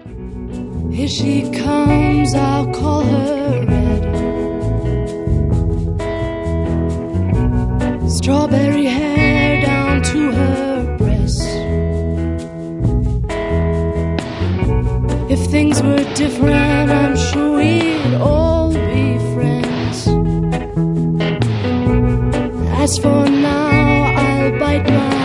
Here she comes, I'll call her Red. Strawberry hair down to her breast. If things were different, I'm sure we'd all be friends. As for now, I'll bite my